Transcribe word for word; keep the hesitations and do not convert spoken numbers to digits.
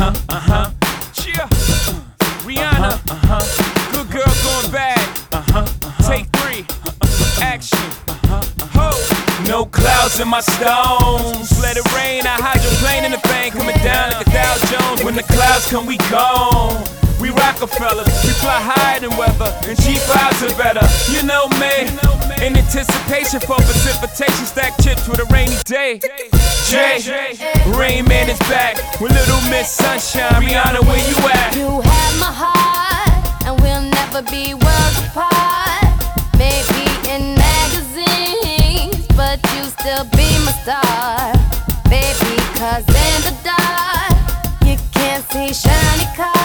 uh-huh, uh-huh. Yeah. Rihanna, uh-huh. Good girl going bad. Uh-huh, uh-huh. Take three. Action. Uh-huh, uh-huh. No clouds in my stones. Let it rain. I hydroplane in the bank, coming down like a Dow Jones. When the clouds come, we gone. We Rockefellers, we fly higher than weather, and G fives are better. You know me, in anticipation for precipitation, stack chips with a rainy day. Jay, Rain Man is back with Little Miss Sunshine. Rihanna, where you at? You have my heart, and we'll never be worlds apart. Maybe in magazines, but you still be my star. Baby, cause in the dark, you can't see shiny cars.